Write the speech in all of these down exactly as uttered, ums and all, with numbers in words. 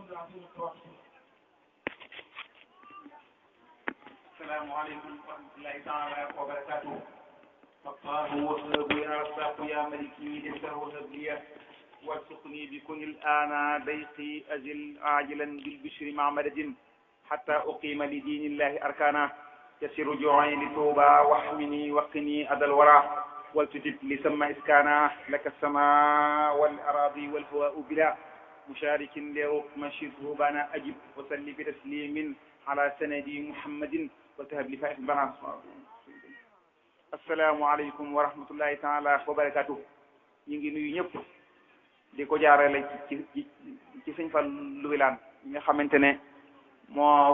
السلام عليكم ورحمة الله تعالى وبركاته. الله وصله يا رزاق يا ملكي لسه نبليه وارزقني بكن الآن ضيقي أزل عاجلا بالبشر مع مدد حتى أقيم لدين الله أركانا يسر جوعي لتوبة واحمني وقني أذى الورى والتجب لسمى إسكانا لك السماء والأراضي والهواء بلا مشارك لركم شبه بانا أجب وسلي بتسليم على سندي محمد وتهب لي فائح البنات. السلام عليكم ورحمة الله تعالى وبركاته. ينجي نيو ñëpp di ko jaarale ci ci ci Sëñ Fallu Wilane nga xamante ne moo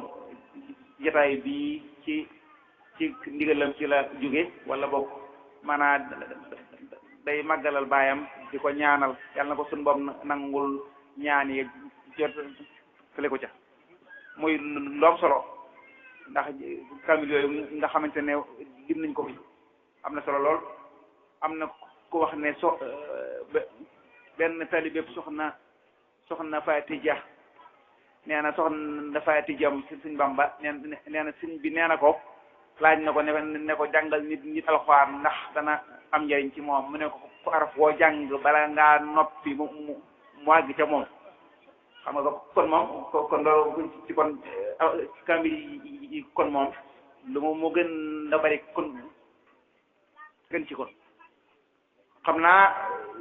jotaay bi ci ci ndigalam ci la jóge wala bokk maanaam day màggalal baayam di ko ñaanal yàlla na ko suñu borom nangul ñaan yi jot fële ko ca muy lu am solo ndax kamil yooyu nga xamante ne lim nañ ko fi am na solo lool. am na ko wax ne so benn talibé soxna soxna Faati Dia nee na soxna Faati Dia Sëñ Bamba nee nee na sëñ bi nee na ko laaj na ko ne ne ko jàngal nit nit alxuraan ndax dana am njariñ ci moom mu ne ko ko araf woo jàng bala ngaa noppi mu mu mu àgg ca moom xam nga kon moom kon loolu ci kon kamil yi kon moom lu mu mu gën da bari kon gën ci kon xam naa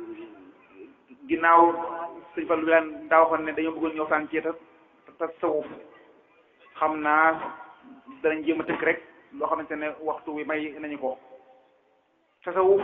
ginnaaw Sëñ Fallu Wilane daa waxoon ne dañoo bëggoon ñëw waxtaan ci tasawuf xam naa danañ jéem a tëkk rek loo xamante ne waxtu wi may nañu ko. tasawuf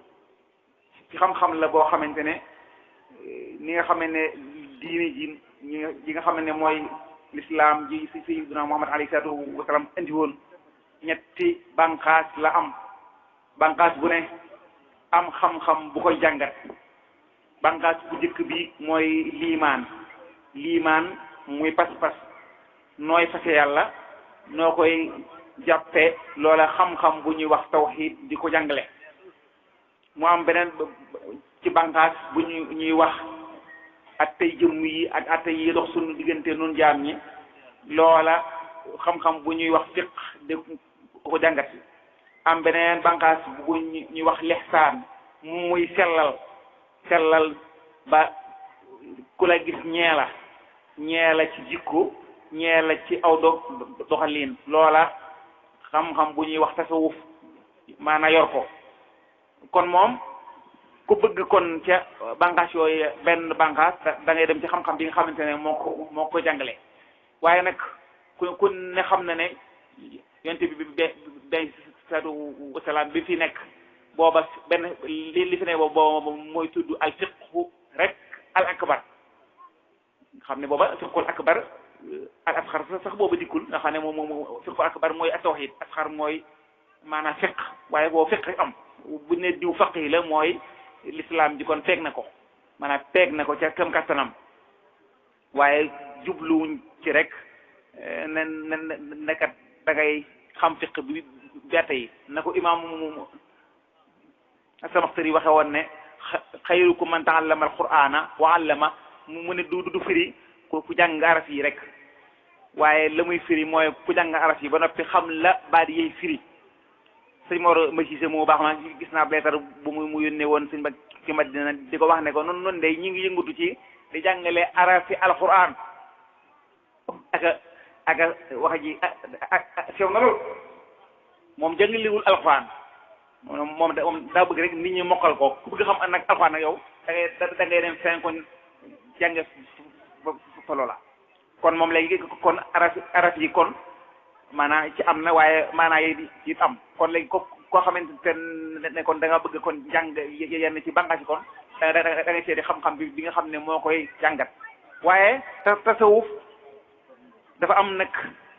ci xam-xam la boo xamante ne ni nga xam ne diine ji ñi nga xam ne mooy lislaam ji si sayyidina Muhammad alayhi salaatu wa salaam indi woon ñetti bànqaas la am bànqaas bu ne am xam-xam bu koy jàngat. bànqaas bu njëkk bi mooy liimaan liimaan muy pas-pas nooy fase yàlla noo koy jàppe loola xam-xam bu ñuy wax tawxiid di ko jàngale. mu am beneen ci bànqaas bu ñu ñuy wax attey jëmm yi ak attey yi dox suñu diggante nun jaam ñi loola xam-xam bu ñuy wax fiq di ko jàngat. am beneen bànqaas bu ñuy wax lixsaan muy sellal sellal ba ku la gis ñeela ñeela ci jikko ñeela ci aw do doxalin loola xam-xam bu ñuy wax tasawuf maana yor ko. kon moom ku bëgg kon ca bànqaas yooyu benn bànqaas da ngay dem ci xam-xam bi nga xamante ne moo ko moo ko jàngale. waaye nag ku ku ne xam na ne yonent bi be be salaatu wasalaam bi fi nekk booba benn li li fi nekk booba mooy tudd al fiqhu rek al akbar nga xam ne booba fiqhul akbar al asxar sax booba dikkul nga xam ne moom moom fiqhul akbar mooy at-tawhid asxar mooy maanaam fiq waaye boo fiq am bu ne diw faqih la mooy l'islam ji kon peeg na ko maanaam peeg na ko ca kam kattanam waaye jubluwuñ ci rek ne ne nekkat da ngay xam fiq bi berte yi na ko imaam Samaxtari waxe woon ne xayrukum man ta'allama al-qur'ana wa 'allama mu ne du du firi ku jàng araf yi rek waaye la muy firi mooy ku jàng araf yi ba noppi xam la baat yi firi. sëñ Mor Mbacke moo baax ma gis naa leetar bu mu mu yónnee woon sëñ ba ci Madina di ko wax ne ko noonu noonu de ñi ngi yëngatu ci di jàngale arafi alquran aka aka wax ji ak sew na lool moom jàngalewul alquran moom moom daa bëgg rek nit ñi mokkal ko ku bëgg xam nag alquran nag yow da ngay da ngay dem fenn kon jànge fa loola. kon moom léegi kon araf araf yi kon maanaam ci am na waaye maanaam yi it am kon léegi ko koo xamante ne kon da nga bëgg kon jàng yenn ci bànqaas yi kon da da da ngay seeti xam-xam bi bi nga xam ne moo koy jàngat. waaye tasawuf dafa am nag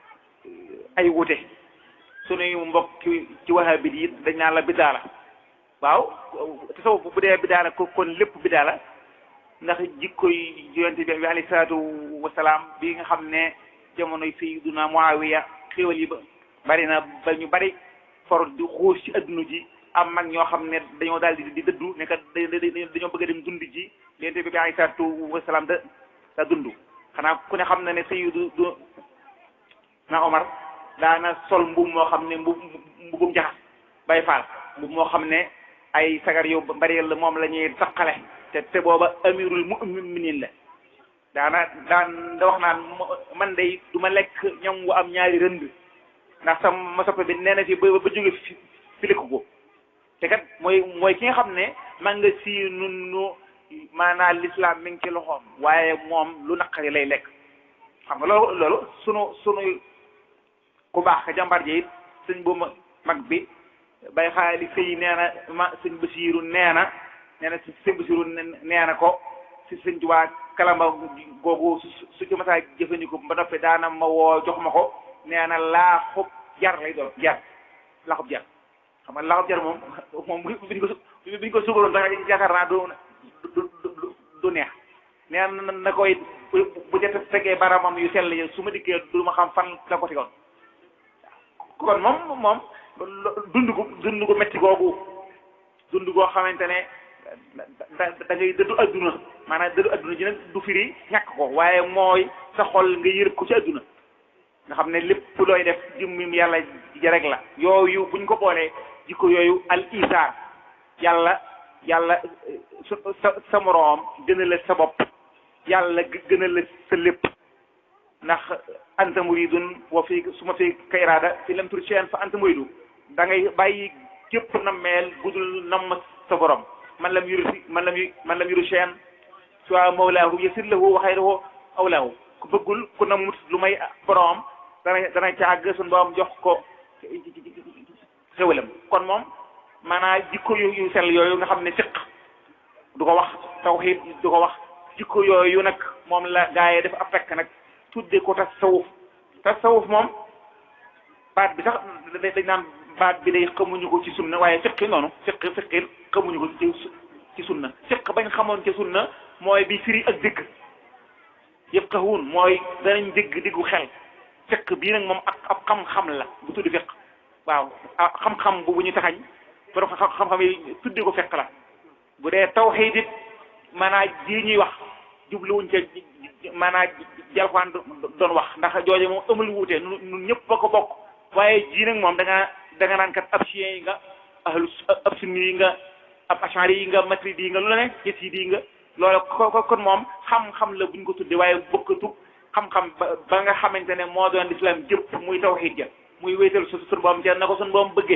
ay wute sunuy mbokk ci wahabit yi dañ naan la bidaa la waaw tasawuf bu dee bidaa la kon lépp bidaa la ndax jikkoy yonent bi alayhi salaatu wasalaam bi nga xam ne jamonoy sayyiduna Muawiya xéwal yi ba bari na ba ñu bari for di xuus ci adduna ji am mag ñoo xam ne dañoo daal di di dëddu ne kat dañoo bëgg a dem dund ji yonent bi alayhi salaatu wasalaam da da dund xanaa ku ne xam na ne Sayyidu du na Omar daana sol mbub moo xam ne mbub mbubum jaxas bay faal mbub moo xam ne ay sagar yu bari la moom la ñuy taqale te te booba amirul mu'minin la daana daan da wax naan man day du ma lekk ñam wu am ñaari rënd ndax sama ma soppe bi nee na fi ba ba jóge fi filiku ko te kat mooy mooy ki nga xam ne man nga si nun nu maanaam l'islam mi ngi ci loxoom waaye moom lu naqari lay lekk xam nga loolu loolu sunu sunu ku baax ka jàmbar ji it sëñ bu mag bi bay xaali sëy nee na ma sëñ Basiiru nee na nee na sëñ Basiiru nee na ko si sëñ Tuubaa kalamba googu su ci masaa jëfandikoo ba noppi daana ma woo jox ma ko nee na laa xob jar lay doon jar laa xob jar xam nga laa xob jar moom moom biñ ko biñ ko sugaloon da yaakaar naa du du du neex nee na na koy bu jot tegee baramam yu sell yi su ma dikkee du ma xam fan la ko tegoon kon moom moom dund gu dund gu métti googu dund goo xamante ne da da ngay dëddu adduna maanaam dëddu adduna ji nag du firi ñàkk ko waaye mooy sa xol nga yërëb ko ci adduna nga xam ne lépp looy def jëmmim yàlla ji rek la yooyu buñ ko boolee jikko yooyu al isaar yàlla yàlla sa sa moroom gënal la sa bopp yàlla gënal la sa lépp ndax anta muridun wa fii su ma fii ka iraada fi lam tur cheen fa anta muridu da ngay bàyyi képp nammeel gudul namm sa borom man lam yuru si man lam man lam yuru cheen soit mawlaahu yasir lahu wa xayruhu awlaahu ku bëggul ku namut lu may borom dana dana caag suñu borom jox ko xéwalam kon moom maanaam jikko yu yu sell yooyu nga xam ne fiq du ko wax tawxiid du ko wax jikko yooyu nag moom la gaa yi def ab fekk nag tudde ko tasawuf tasawuf moom baat bi sax dañ naan baat bi day xamuñu ko ci sunna waaye fiqi noonu fiqi fiqi xamuñu ko ci ci sunna fiq bañ xamoon ci sunna mooy bi firi ak dégg yafqahuun mooy danañ dégg diggu xel fiq bii nag moom ak ab xam-xam la bu tudd fiq waaw xam-xam bu bu ñu taxañ borom xam-xam yi tudde ko fiq la bu dee tawhiid it maanaam ji ñuy wax jubluwuñ ca maanaam jalxaan doon wax ndax jooje moom amul wuute nun ñëpp ba ko bokk waaye ji nag moom da nga da nga naan kat ab chien yi nga ahlu ab sunni yi nga ab ashari yi nga matridi yi nga lu la ne yasiidi yi nga loolu ko kon moom xam-xam la buñ ko tudde waaye bokkatu xam-xam ba nga xamante ne moo doon lislaam jëpp muy tawhiid ja muy wéetal su sun boom ja na ko sun boom bëggee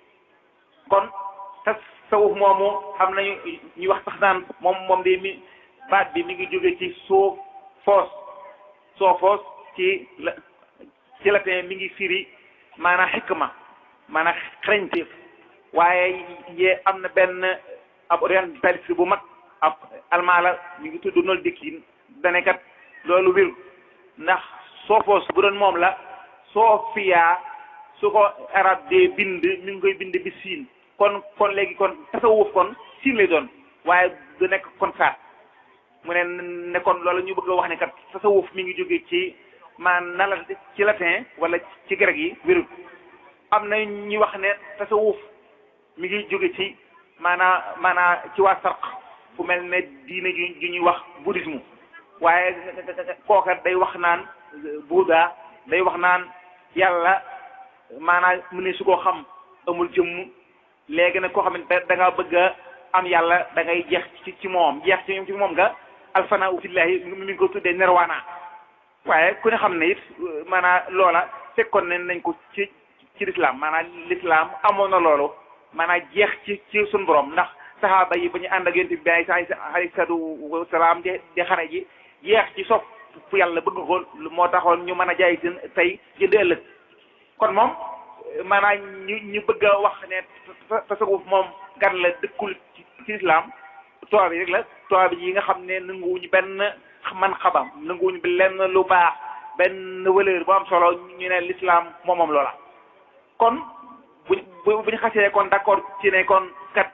kon tasawuf moomu xam nañu ñuy wax sax naan moom moom de mi baat bi mi ngi jóge ci soo foos soo foos ci la ci latin mi ngi firi maanaam xikma maanaam xarañteef waaye yee am na benn ab orientaliste bu mag ab almaa la mi ngi tudd noonu dikkin danekat loolu wér ndax soo foos bu doon moom la soo fiyaa su ko arab de bind mi ngi koy bind bi siin kon kon léegi kon tasawuf kon siin lay doon waaye du nekk kon saat mu ne ne kon loolu ñu bëgg a wax ne kat tasawuf mi ngi jóge ci maan na la ci latin wala ci grec yi wérut am na ñuy wax ne tasawuf mi ngi jóge ci maanaa maanaa ci waa sarq fu mel ne diine ju ñuy wax bouddhisme waaye kooka day wax naan Buddha day wax naan yàlla maanaa mu ne su koo xam amul jëmm léegi nag koo xam ne da ngaa bëgg a am yàlla da ngay jeex ci ci moom jeex ci ci moom nga alfana u fillahi mi ngi ko tuddee nirwana waaye ku ne xam ne it maanaam loola fekkoon ne nañ ko ci ci lislaam maanaam lislaam amoon na loolu maanaam jeex ci ci suñu borom ndax saxaaba yi ba ñu ànd ak yonent bi alayhi salaatu wa salaam di di xare ji jeex ci sopp fu yàlla bëgg ko moo taxoon ñu mën a jaay seen tey jënd ëllëg kon moom maanaam ñu ñu bëgg a wax ne tasawuf moom gan la dëkkul ci ci lislaam tubaab yi rek la tubaab yi nga xam ne nanguwuñu benn man xabam nanguwuñu lenn lu baax benn valeur bu am solo ñu ne l'islam moom moom loola kon bu bu ñu xasee kon d'accord ci ne kon kat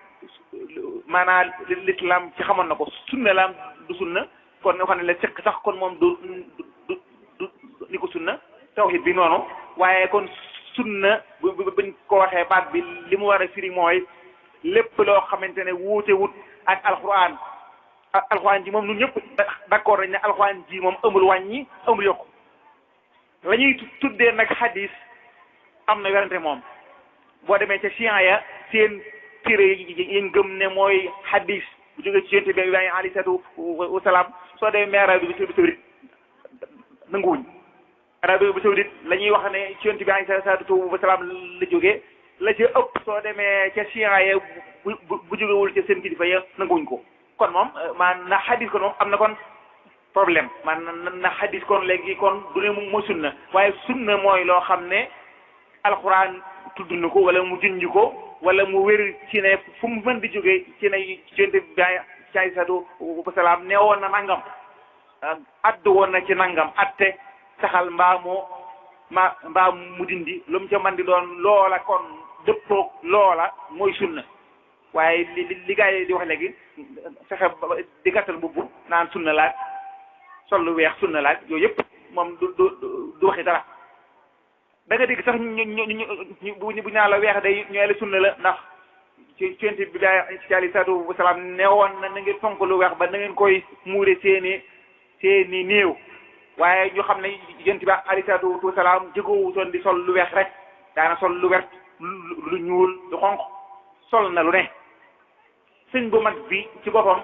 maanaam l'islam ci xamoon na ko sunna la du sunna kon nga xam ne la fekk sax kon moom du du du ni ko sunna tawhid bi noonu waaye kon sunna bu buñ ko waxee baat bi li mu war a firi mooy lépp loo xamante ne wuute wut ak alquran alxuraan ji moom ñun ñëpp d'accord nañ ne alxuraan ji moom amul wàññi amul yokku la ñuy tuddee nag hadis am na werante moom boo demee ca chian ya seen téere yi ngëm ne mooy hadis bu jógee ci yonent bi Ibrahima alayhi salaatu wa salaam soo demee mais Arabie Saoudite nanguwuñ Arabie Saoudite la ñuy wax ne ci yonent bi alayhi salaatu wa salaam la jógee la ca ëpp soo demee ca chian ya bu bu jógewul ca seen kilifa ya nanguwuñ ko kon moom man na hadis kon moom am na kon problème man na hadis kon léegi kon du ne mooy sunna waaye sunna mooy loo xam ne alxuraan tudd na ko wala mu junj ko wala mu wér ci ne fu mu mën di jógee ci ne yonent bi alayhi salaatu wa salaam ne woon na nangam addu woon na ci nangam atte saxal mbaa moo ma mbaa mu dindi lu mu ca mën di doon loola kon dëppoog loola mooy sunna waaye li li gaa yi di wax léegi fexe di gàttal mbubb naan sunna laaj sol lu weex sunna laaj yooyu yëpp moom du du du waxi dara da nga dégg sax ñu ñu ñu bu ñu naan la weex day ñooy la sunna la ndax ci ci yonent bi ci alayhi salaatu wa salaam ne woon na na ngeen fonk lu weex ba na ngeen koy muure seeni seeni néew waaye ñu xam ne yonent bi alayhi salaatu wa salaam jëgoowu di sol lu weex rek daana sol lu wert lu ñuul lu xonq sol na lu ne sëñ bu mag bi ci boppam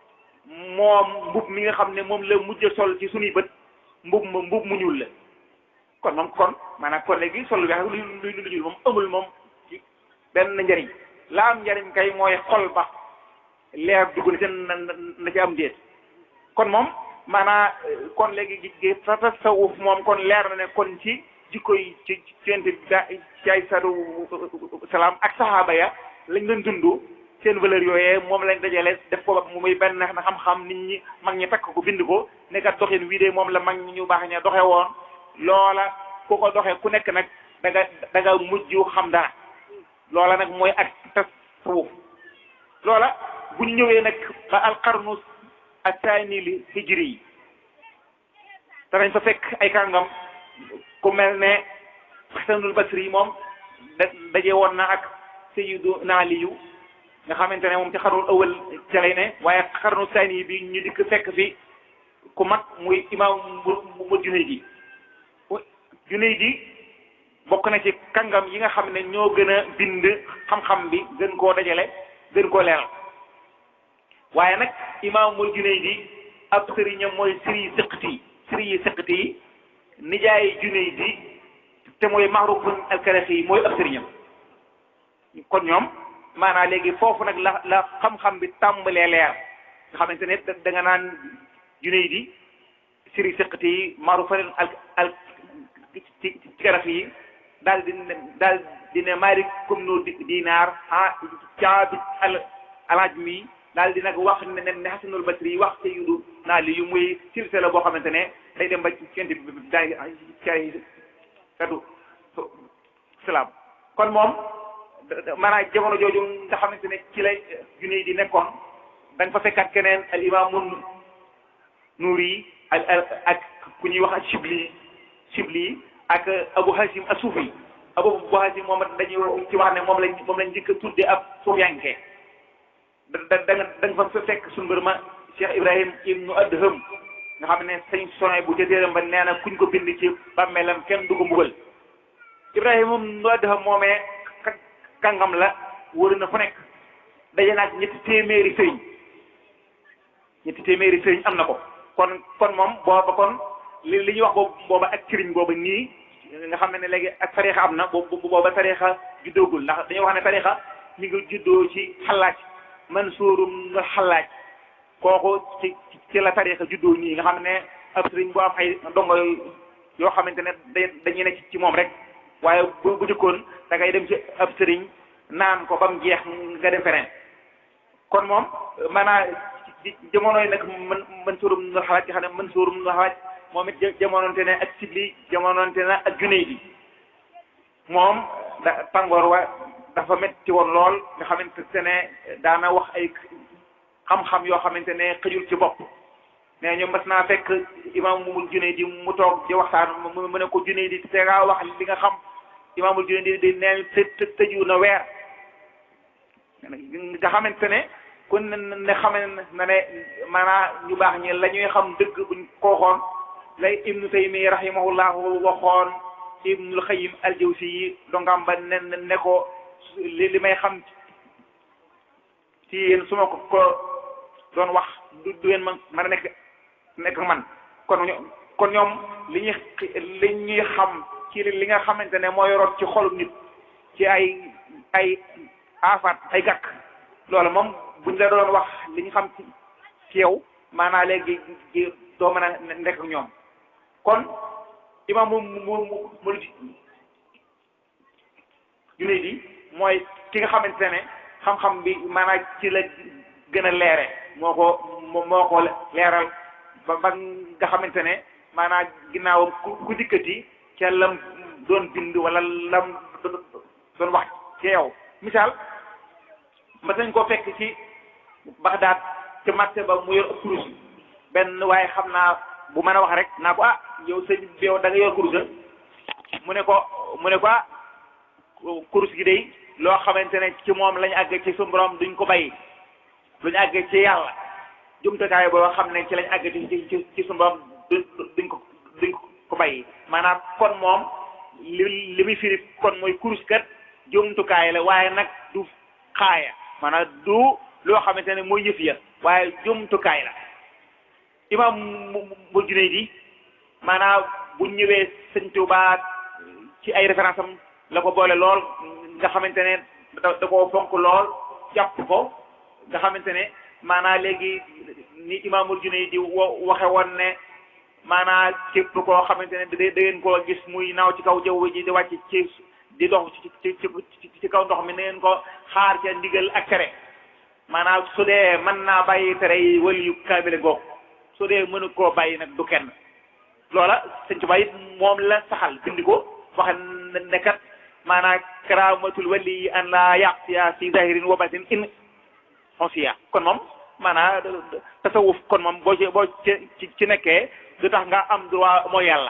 moom mbub mi nga xam ne moom la mujj sol ci sunuy bët mbub ma mbub mu ñuul la kon moom kon maanaam kon léegi sol lu weex lu lu lu ñuul moom amul moom ci benn njëriñ la am njëriñ kay mooy xol ba leer dugg na ca na ci am déet kon moom maanaam kon léegi gi tasawuf moom kon leer na ne kon ci jikko yi ci ci yonent bi ci ay salaam ak saxaaba ya lañ leen dund seen valeur yooyee moom lañ dajale def ko ba mu muy benn na xam-xam nit ñi mag ñi takk ko bind ko nekkat doxin wii de moom la mag ñi ñu baax ña doxe woon loola ku ko doxe ku nekk nag da nga da nga mujj xam dara loola nag mooy ak tasawuf loola buñ ñëwee nag ba alqarnu asaani li hijri yi danañ fa fekk ay kàngam ku mel ne Hasanul Basri yi moom da daje woon na ak Sayyiduna Aliyu nga xamante ne moom ci xarnul awal ca lay ne waaye xarnu saani bi ñu dikk fekk fi ku mag muy imaam mu Junaydi Junaydi bokk na ci kàngam yi nga xam ne ñoo gën a bind xam-xam bi gën koo dajale gën koo leeral waaye nag imaamul Junaydi ab sëriñam mooy sëriñ Siqti sëriñ Siqti nijaay Junaydi te mooy Ma'ruf al-Karaxi mooy ab sëriñam kon ñoom maanaam léegi foofu nag la la xam-xam bi tàmbalee leer nga xamante ne da nga naan Junaydi sëriñ Siqti Ma'ruf al-Karaxi yi daal di ne daal di ne Maalik ibnu Dinaar ah Jaabir al-Ajmi daal di nag wax ne ne Hasanul Basri yi wax Sayyiduna Ali yu muy silsila boo xamante ne day dem ba ci yonent bi daay cay satu salaam kon moom maanaam jamono jooju nga xamante ne ci lay junne di nekkoon dañ fa fekkaat keneen al imaamu Nuuri ak ak ku ñuy wax ak Shibli Shibli ak Abu Hasim as-Sufi Abu Hasim moom dañuy ci wax ne moom lañ moom lañ njëkk a tudde ab suufiyanke da da da nga da nga fa fekk suñu mbir ma Cheikh Ibrahim ibnu Adham nga xam ne sëñ Sonia bu ca téeram ba nee na kuñ ko bind ci bàmmeelam kenn du ko mbugal Ibrahim moom ibnu Adham moomee kàngam la wër na fu nekk daje naag ñetti téeméeri sëriñ ñetti téeméeri sëriñ am na ko kon kon moom booba kon li li ñuy wax boobu booba ak sëriñ booba nii nga xam ne léegi ak tariixa am na boobu booba tariixa juddoogul ndax dañuy wax ne tariixa mi ngi juddoo ci Xallaaj Mansuurum Xallaaj kooku ci ci la tariixa juddoo nii nga xam ne ab sëriñ bu am ay ndongo yoo xamante ne dañuy ne ci moom rek waaye bu bu jëkkoon da ngay dem ci ab sëriñ naan ko ba mu jeex nga dem feneen kon moom maanaam jamonoy nag man Mansuurum Xallaaj nga xam ne Mansuurum Xallaaj moom it jamononte ne ak Sibli jamononte ne ak Junaydi moom da tàngoor wa dafa metti woon lool nga xamante ne daana wax ay xam-xam yoo xamante ne xëjul ci bopp mais ñoom mas naa fekk imaamul Junaydi mu toog di waxtaan mu ne ko Junaydi te ngaa wax li nga xam imaamul Junaydi di neen të tëju na weer nga xamante ne kon ne xame na ne maanaam ñu baax ñi la ñuy xam dëgg buñ ko waxoon lay ibnu taymi rahimahullahu waxoon ibnul xayyim aljawsi yi dongam ba ne ne ko li li may xam ci yéen su ma ko ko doon wax du du ngeen man mën a nekk nekk man kon kon ñoom li ñuy li ñuy xam ci li nga xamante ne mooy rot ci xolu nit ci ay ay aafaat ay gàkk loolu moom buñ la doon wax li ñu xam ci yow maanaam léegi doo mën a nekk ñoom kon imam mu mu mu mu junne di mooy ki nga xamante ne xam-xam bi maanaam ci la gën a leere moo ko moo ko leeral ba ba nga xamante ne maanaam ginnaawam ku ku dikkati ca lam doon bind wala lam doon wax ci yow misaal mas nañ koo fekk ci Bagdad ci marché ba mu yor kurus benn waaye xam naa bu mën a wax rek naa ko ah yow sëñ bi yow da nga yor kurus mu ne ko mu ne ko ah kurus gi day loo xamante ne ci moom lañu àgg ci suñu borom duñ ko bàyyi luñu àgg ci yàlla jumtukaay boo xam ne ci lañu àgg ci ci ci suñu borom duñ ko duñ ko bàyyi maanaam kon moom li li muy firi kon mooy kurus kat jumtukaay la waaye nag du xaaya maanaam du loo xamante ne mooy yëf ya waaye jumtukaay la imam mu junne di maanaam bu ñëwee sëñ Tuubaa ci ay référence am la ko boole lool nga xamante ne da da koo fonk lool jàpp ko nga xamante ne maanaam léegi ni imaamul junne di waxe woon ne maanaam képp koo xamante ne da da ngeen koo gis muy naaw ci kaw jaww ji di wàcc ci di dox ci ci ci ci kaw ndox mi na ngeen ko xaar ca ndigal ak tere maanaam su dee mën naa bàyyi tere yi wali yu kaamile goog su dee mënu koo bàyyi nag du kenn loola sëñ Tuubaa it moom la saxal bindi ko wax ne kat maanaam karaamatul wali yi an la yaqsiya fi zahirin wa batin in xonsiya kon moom maanaam tasawuf kon moom boo ci boo ci ci nekkee du tax nga am droit mooy yàlla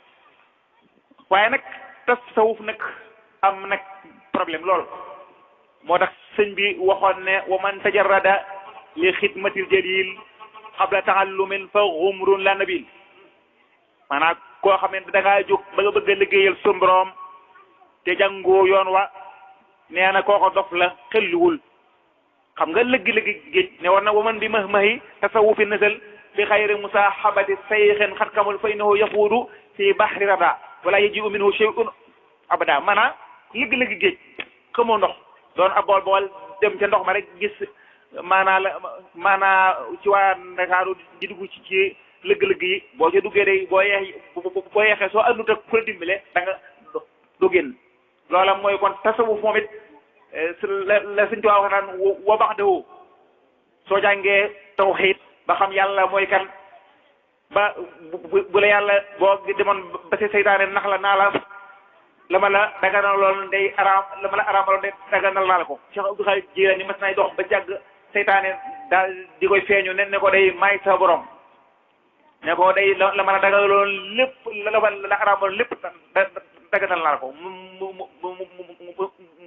waaye nag tasawuf nag am nag problème lool moo tax sëñ bi waxoon ne wa man tajarrada li xidmatil jalil qabla taallumin fa xumrun la nabil maanaam koo xam ne da ngaa jóg ba nga bëgg a liggéeyal suñu borom te jàngoo yoon wa nee na kooko dof la xelluwul xam nga lëggi-lëggi géej ne war na waman bi mah mahi tasawufi nasal bi xayri musahabati sayxen xat kamul fa innahu yafuudu fi bahri rada wala yajiu minhu shay'un abada maanaam lëggi-lëggi géej xamoo ndox doon ab bool bool dem ca ndox ma rek gis maanaa la maanaa ci waa Ndakaaru di dugg ci ci lëgg-lëgg yi boo ca duggee day boo yeex boo yeexee soo àndut ak ku la dimbale da nga do génn loola mooy kon tasawuf moom it la la suñ tuwaa wax naan wa bax dawoo soo jàngee tawxiid ba xam yàlla mooy kan ba bu la yàlla boo demoon ba si seytaane nax la naa la la ma la daganaloon day araam la ma la araamaloon day daganal naa la ko Cheikh Abdou Khadir Jilaani mas nay dox ba jàgg seytaane daal di koy feeñu ne ne ko day may sa borom ne ko day la la ma la daganaloon lépp la la la araamaloon lépp daganal naa la ko mu mu mu mu mu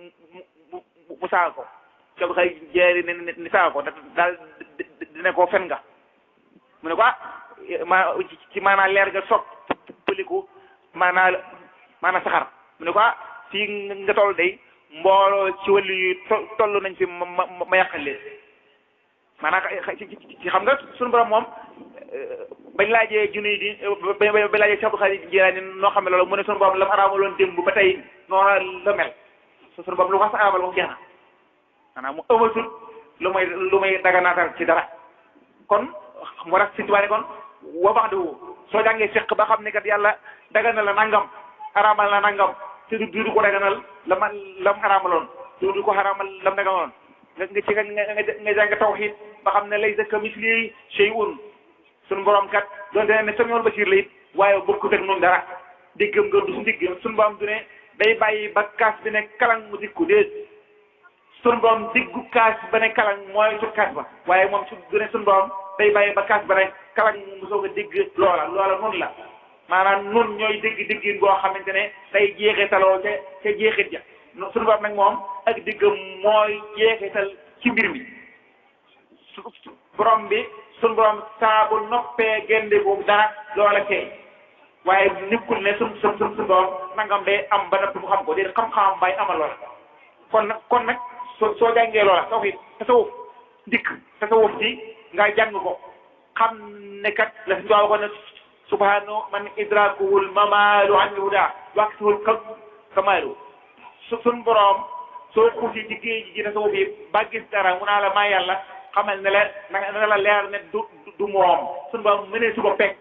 mu saaga ko Cheikh Abdou Khadir Jilaani ne ni saaga ko daal dina ko fen nga mu ne ko ah ma ci maanaa leer nga soog pëliku maanaa maanaa saxar mu ne ko ah fii nga toll day mbooloo ci wàllu yu toll nañ fi ma ma ma yàqal leen maanaam ci xam nga suñu borom moom bañ laajee junne di bañ bañ laajee Cheikh Abdou Khadir Jilaani noo xam ne loolu mu ne suñu borom la mu araamaloon démb ba tey noonu la mel suñu borom lu ko sa araamal moom jeex na maanaam mu ëmmatul lu may lu may daganaatal ci dara kon moo tax Sëñ Tuubaa ne kon wa bax de soo jàngee fiq ba xam ne kat yàlla daganal la nangam araamal la nangam te du du ko daganal la ma la mu araamaloon te du ko araamal la mu daganaloon nga nga ci nga nga jàng tawxiid ba xam ne laysa kamislihi shay'un suñu borom kat doonte ne samiul basiir la it waaye bokkut ak noonu dara déggam nga du su ndigg suñu borom du ne day bàyyi ba kaas bi ne kalang mu dikku déet suñu borom diggu kaas ba ne kalang mooy su kaas ba waaye moom su du ne suñu borom day bàyyi ba kaas ba ne kalang mu soog a dégg loola loola noonu la maanaam nun ñooy dégg déggin boo xamante ne day jeexitaloo ca ca jeexit ja suñu borom nag moom ak déggam mooy jeexital ci mbir mi borom bi sun borom saa bu noppee génde boobu dara loola kay waaye nekkul ne sun sun sun sun borom nangam day am ba noppi mu xam ko déedéet xam-xamam bay amal loola kon nag kon nag soo soo jàngee loola tawhid tasawuf dikk tasawuf ci nga jàng ko xam ne kat la si waxoon ne subhanahu man idrakuhul mamalu an huda waqtuhul kamalu su sun borom soo xuusi ci géej gi tasawuf yi ba gis dara mu naa la maa yàlla xamal ne la na la leer ne du du moom sun borom mënee su ko pegg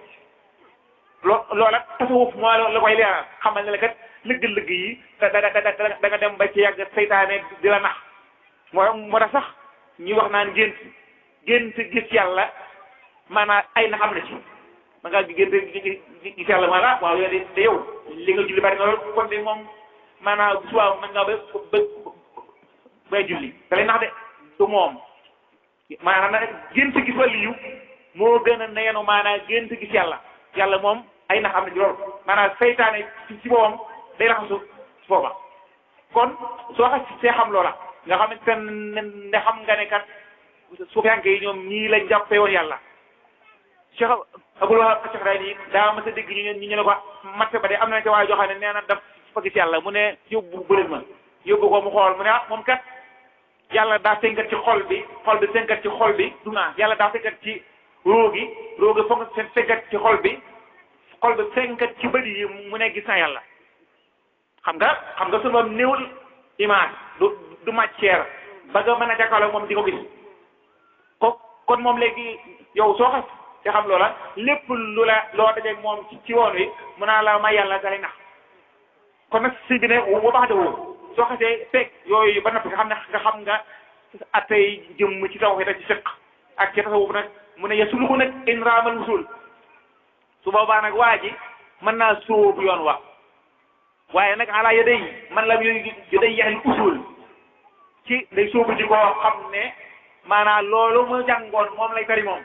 loo loola tasawuf moo la koy leeral xamal ne la kat lëgg-lëgg yi da da da da nga dem ba ci yàgg seytaane di la nax moo moo tax sax ñuy wax naan gént gént gis yàlla maanaam ay na xam na ci ma ngaa gént gis yàlla maanaam waaw yow de yow li nga julli bari na lool kon de moom maanaam suba mën ngaa ba ba bay julli te lay nax de du moom maanaam nag gént gis wàllu yiw moo gën a neenu maanaam gént gis yàlla yàlla moom ay na xam na ci loolu maanaam seytaane ci ci boppam day raxasu ci booba kon soo xas see xam loola nga xamante ne xam nga ne kat suufiyanke yi ñoom ñii lañ jàppee woon yàlla Cheikh Abul Wahab Ash'ari daa ma sa dégg ñu ñu ñu ne ko matt ba de am na ci waaye joo xam ne nee na daf fa gis yàlla mu ne yóbbu bëri ma yóbbu ko mu xool mu ne ah moom kat yàlla daa fenkat ci xol bi xol bi fenkat ci xol bi du naa yàlla daa fenkat ci róogi róogi foog fenkat ci xol bi xol bi fenkat ci bëri yi mu ne gis naa yàlla xam nga xam nga sunu néewul image du du matière ba nga mën a jàkkaarloo moom di ko gis ko kon moom léegi yow soo xas te xam loola lépp lu la loo dajeeg moom ci woon wi mun naa la may yàlla dalay nax kon nag si bi ne wa baax de woo soo xasee fekk yooyu ba noppi nga xam ne nga xam nga attey jëm ci taw xita ci fiq ak ci tasawuf nag mu ne yasuluku nag in raamal usul su boobaa nag waa ji mën naa sóobu yoon wa waaye nag ala ya day man la yooyu yu day yaxil usul ci day sóobu ci koo xam ne maanaam loolu mu jàngoon moom lay tari moom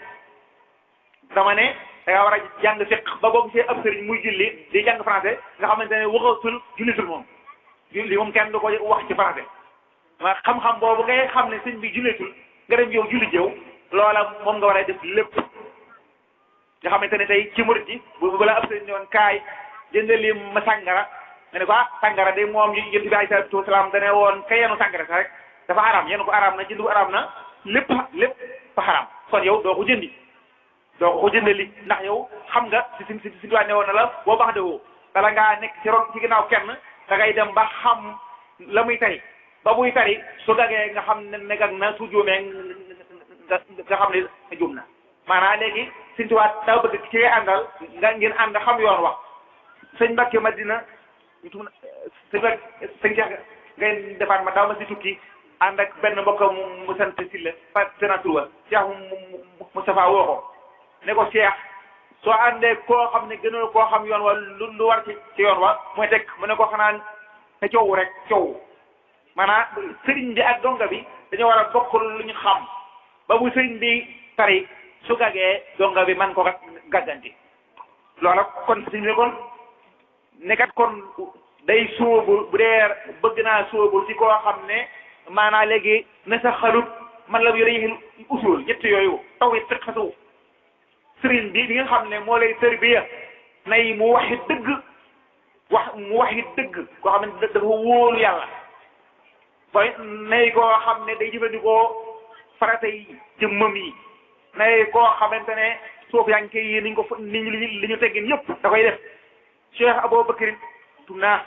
dama ne da nga war a jàng fiq ba boo gisee ab sëriñ muy julli di jàng français nga xamante ne waxatul jullitul moom julli moom kenn du ko wax ci français ma xam-xam boobu ngay xam ne sëñ bi jullitul nga dem yow julli jëw loola moom nga war a def lépp nga xamante ne tey ci murit ji bu bala ab sëriñ ne woon kaay jëndali ma sàngara nga ne ko ah sàngara de moom yonent bi alayhi salaatu wasalaam dane woon ka yenu sàngara sax rek dafa araam yenu ko araam na jënd ko araam na lépp lépp fa xaraam kon yow doo ko jëndi doo ko jëndali ndax yow xam nga si si si si diwaan ne woon na la boo baax de woo bala ngaa nekk ci ron ci ginnaaw kenn da ngay dem ba xam la muy tari ba muy tari su gagee nga xam ne ne gag na su juumee nga nga xam ne juum na maanaam léegi suñ tubaab daa bëgg ci ngay àndal nga ngeen ànd xam yoon wax sëñ Mbàkke Madina ñu tudd sëñ Mbàkke sëñ Cheikh ngay defaat ma daaw ma si tukki ànd ak benn mbokk mu sant Silla fa sénateur wa Cheikh Moustapha woo ko ne ko Cheikh soo àndee koo xam ne gënal koo xam yoon wa lu lu war ci ci yoon wa mooy teg mu ne ko xanaa ne coow rek coow maanaam sëriñ bi ak donga bi dañoo war a bokk lu ñu xam ba bu sëriñ bi tari su gagee donga bi man ko gàgganti loola kon sëriñ bi kon nekkat kon day sóobu bu dee bëgg naa sóobu ci koo xam ne maanaam léegi na sa xalut man la yore yéexil usul ñett yooyu tawhid fiqh tasawuf sëriñ bi bi nga xam ne moo lay tarbiya nay mu waxi dëgg wax mu waxi dëgg koo xam ne dafa wóolu yàlla bay nay koo xam ne day jëfandikoo farata yi jëmmam yi nay koo xamante ne suuf yaa ngi koy yi niñ ko ni ñu li ñu teggin yëpp da koy def Cheikh Abou Bakrin tum naa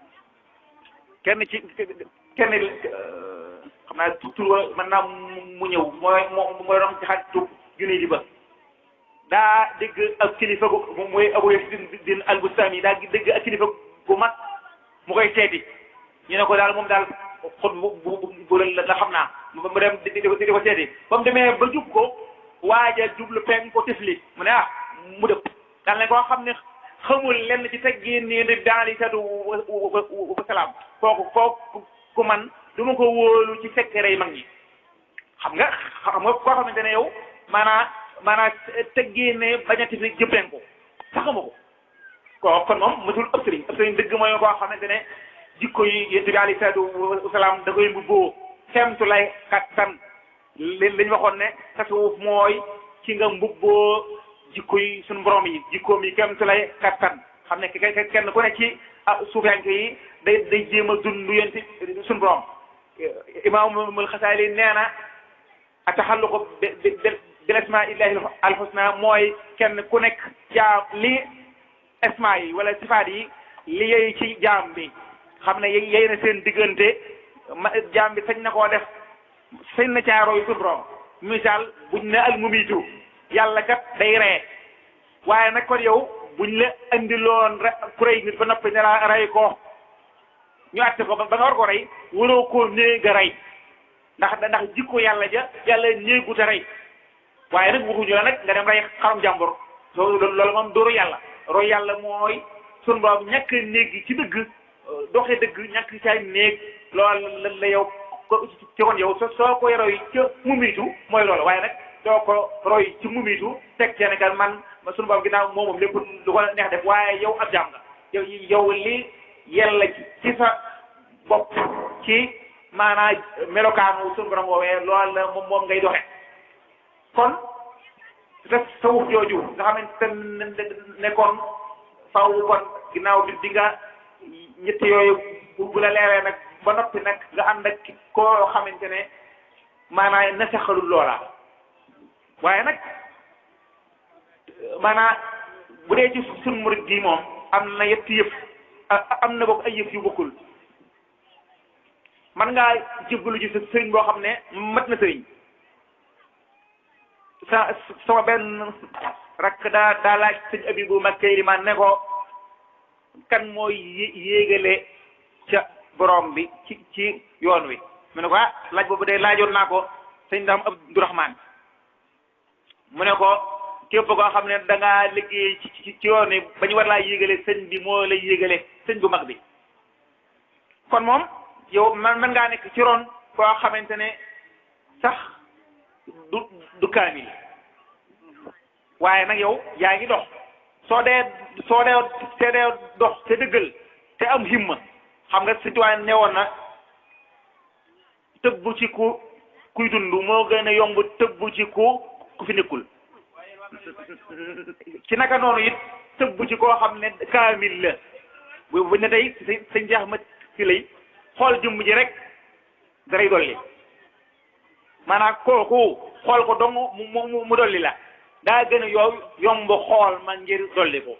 kenn ci kenn xam naa tur mën naa mu ñëw mooy moo mooy doon ci xaj tub junni di ba daa dégg ak kilifa gu mooy Abu Yazid al-Bustami daa dégg ak kilifa gu mag mu koy seeti ñu ne ko daal moom daal xut bu bu bu la xam naa mu dem di di di ko seeti ba mu demee ba jub ko waaja jublu penk ko tifli mu ne ah mu dëpp daal ne koo xam ne xamul lenn ci teggin nii di daal di satu wa salaam kooku kooku ku man du ma ko wóolu ci fekkere yi mag ñi xam nga xam nga koo xamante ne yow maanaa maanaa teggin ne bañ a tifli jëppeen ko sax xama ko koo kon moom matul ëpp sëriñ ëpp sëriñ dëgg mooy koo xamante ne jikko yi yonent bi alayhi salaatu wa salaam da koy mbubboo xemtu lay kattan li li ñu waxoon ne tasawuf mooy ci nga mbubboo jikko yi suñu borom yi jikkoom yi kenn su lay kattan xam ne kenn ku ne ci suufiyanke yi day day jéem a dund yonti suñu borom imaamul Xasaali nee na ataxalluqu bil asmaa'illahi al-husna mooy kenn ku nekk jaam li asmaa yi wala sifaat yi li yey ci jaam bi xam ne yey na seen diggante ma jaam bi sañ na koo def sañ na caaroo yu suñu borom misaal buñ ne al mumitu yàlla kat day ree waaye nag kon yow buñ la andiloon ku rey nit ba noppi ne la rey ko ñu àtte ko ba nga war ko rey waroo koo néega rey ndax ndax jikko yàlla ja yàlla néegut a rey waaye nag waxuñu la nag nga dem rey xarum jàmbur loolu moom dóoru yàlla roy yàlla mooy sunu borom ñàkk néeg ci dëgg doxe dëgg ñàkk caay néeg loolu la yow ci kon yow soo ko roy ca mumitu mooy loolu waaye nag soo ko roy ci mumitu teg cee ne man sunu borom ginnaaw moom moom lépp lu ko neex def waaye yow ab jaam nga yow yow li yella ci sa bopp ci maanaam melokaanu sunu borom woowee loolu la moom moom ngay doxe kon te sawuf jooju nga xamante ne kon faw kon ginnaaw bi di nga ñett yooyu bu la leeree nag ba noppi nag nga ànd ak koo xamante ne maanaam na saxalul loola waaye nag maanaam bu dee ci sunu murid gi moom am na yetti yëf am na bokk ay yëf yu bokkul man ngaa jébbalu ci sa sëriñ boo xam ne mat na sëriñ sa sama benn rakk daa daa laaj sëñ Abibu Mbakke Limaan ne ko kan mooy yéegale ca borom bi ci ci yoon wi mu ne ko ah laaj boobu de laajoon naa ko sëñ Daam Abdourahman mu ne ko képp koo xam ne da ngaa liggéey ci ci yoon wi ba ñu war laa yéegale sëñ bi moo lay yéegale sëñ bu mag bi kon moom yow man man ngaa nekk ci ron koo xamante ne sax du du kaamil waaye nag yow yaa ngi dox soo dee soo dee te dee dox te dëggal te am himma xam nga citoyen ne woon na tëbbu ci ku kuy dund moo gën a yomb tëbbu ci ku ku fi nekkul ci naka noonu it tëbbu ci koo xam ne kaamil la bu bu ne tey sa njeex ma ci lay xool jëmm ji rek daray dolli maanaam kooku xool ko dong mu mu mu dolli la daa gën a yow yomb xool man ngir dolli ko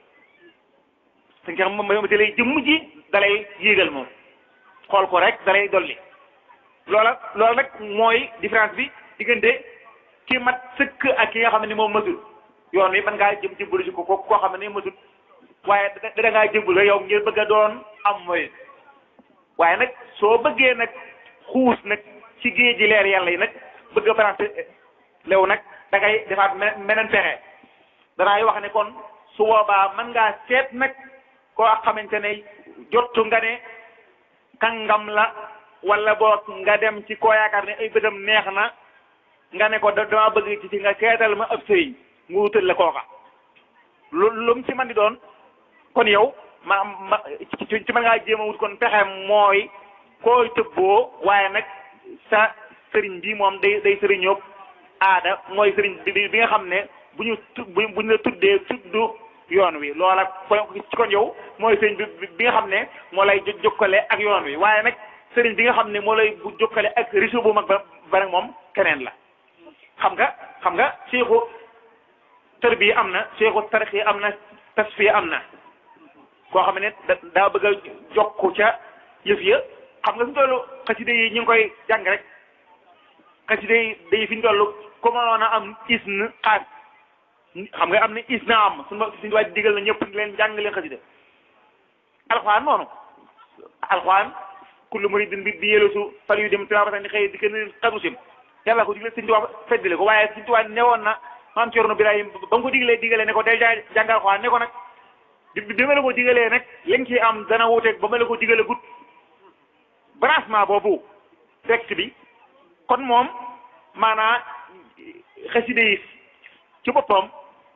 sa njeex ma ma ci lay jëmm ji dalay yéegal moom xool ko rek dalay dolli loola loola nag mooy différence bi diggante ki mat sëkk ak ki nga xam ne moom matul yoon wi mën ngaa jëm jëbbalu ci ko ko koo xam ne matul waaye da da ngaa jëbbalu yow ngir bëgg a doon am mooy waaye nag soo bëggee nag xuus nag ci géej ji leer yàlla yi nag bëgg a branché lew nag da ngay defaat meneen pexe danaa wax ne kon su boobaa mën ngaa seet nag koo xamante ne jottu nga ne kàngam la wala boog nga dem ci koo yaakaar ne ay bëtam neex na nga ne ko dama bëgg ci ci nga seetal ma ab sëriñ mu wutal la kooka lu lu mu ci man di doon kon yow ma ma ci mën ngaa jéem a wut kon pexe mooy koo tëbboo waaye nag sa sëriñ bi moom day day sëriñ yóbbu aada mooy sëriñ bi bi nga xam ne bu ñu bu ñu la tuddee tuddu yoon wi loola kon ci kon yow mooy sëriñ bi bi nga xam ne moo lay jokkale ak yoon wi waaye nag sëriñ bi nga xam ne moo lay bu jokkale ak réseau bu mag ba ba nag moom keneen la xam nga xam nga seexu tarbiya am na seexu tarixi am na tasfiya am na koo xam ne daa bëgg a jokku ca yëf ya xam nga fi ñu toll xasida yi ñu ngi koy jàng rek xasida yi day fi ñu toll comme woon a am isn xaas xam nga am na isna am suñu suñu waaj digal na ñëpp leen jàng leen xasida alxuraan noonu alxuraan kullu muridin bi bi yélusu fal yu dem tilaawatan ni xëy di kenn xadusim yàlla ko digle Sëñ Tuubaa feddale ko waaye Sëñ Tuubaa newoon na maam Cerno Birahim ba mu ko diglee digalee ne ko day jaay jàng alxuraan ne ko nag bi bi ma la ko digalee nag li nga ciy am dana wuteeg ba ma la ko digalee gut branchement boobu texte bi kon moom maanaa xasida yi ci boppam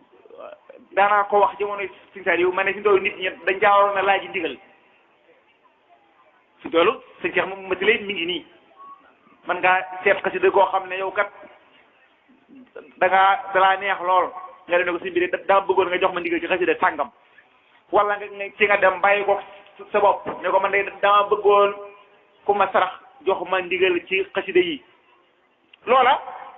daanaa ko wax jamono Sëñ Saaliw ma ne si ndoolu nit ñi dañ jaawaroon na laaj ndigal si doolu sëñ Cheikh ma tilay mi ngi nii man ngaa seet xasida koo xam ne yow kat da ngaa dalaa neex lool nga dem ne ko sëñ bi de daa bëggoon nga jox ma ndigal ci xasida sàngam wala nga nga ci nga dem bàyyi ko sa bopp ne ko man de dama bëggoon ku ma sarax jox ma ndigal ci xasida yi loola